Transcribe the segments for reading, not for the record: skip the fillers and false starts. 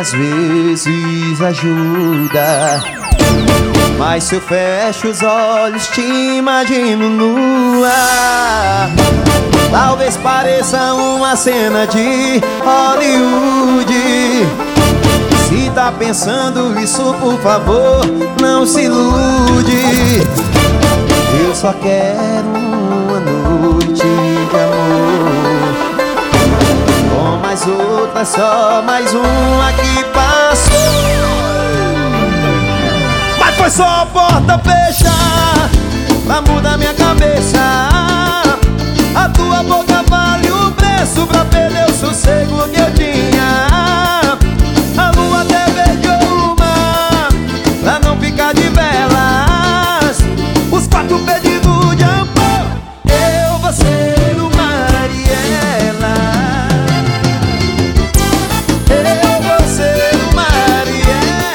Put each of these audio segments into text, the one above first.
às vezes ajuda, mas se eu fecho os olhos te imagino nua. Talvez pareça uma cena de Hollywood. Se tá pensando isso, por favor, não se ilude. Eu só quero uma noite de amor, com mais outra, só mais uma que passou. Mas foi só a porta fechar pra mudar minha cabeça. A tua boca vale o preço pra perder o sossego que eu tinha. A lua até beijou o mar pra não ficar de velas. Os quatro pedidos de amor, eu, você, o mar e ela. Eu, você, o mar e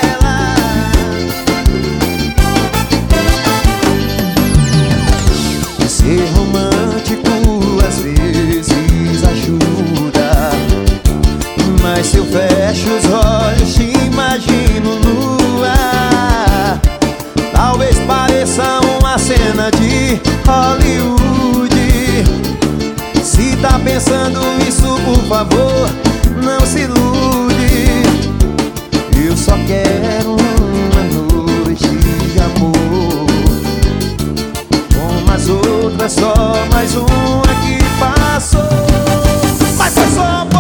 ela. Ser romântico às vezes ajuda, mas se eu fecho os olhos te imagino nua. Talvez pareça uma cena de Hollywood. Se tá pensando isso, por favor, não se ilude. Eu só quero uma noite de amor, com as outras, só mais uma que passou. Mas foi só